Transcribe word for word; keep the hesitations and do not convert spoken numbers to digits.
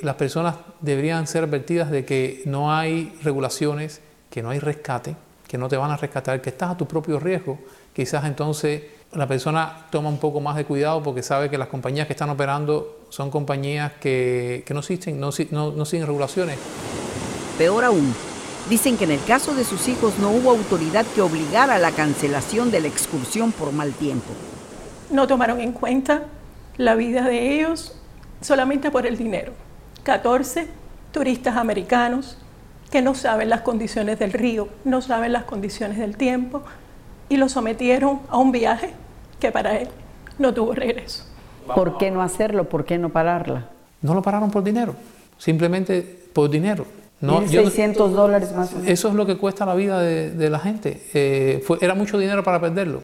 las personas deberían ser advertidas de que no hay regulaciones, que no hay rescate, que no te van a rescatar, que estás a tu propio riesgo. Quizás entonces la persona toma un poco más de cuidado porque sabe que las compañías que están operando son compañías que, que no existen, no, no, no siguen regulaciones. Peor aún, dicen que en el caso de sus hijos no hubo autoridad que obligara a la cancelación de la excursión por mal tiempo. No tomaron en cuenta la vida de ellos solamente por el dinero. catorce turistas americanos que no saben las condiciones del río, no saben las condiciones del tiempo, y lo sometieron a un viaje que para él no tuvo regreso. ¿Por qué no hacerlo? ¿Por qué no pararla? No lo pararon por dinero, simplemente por dinero. No, mil seiscientos dólares más o menos. Eso es lo que cuesta la vida de, de la gente. Eh, fue, era mucho dinero para perderlo.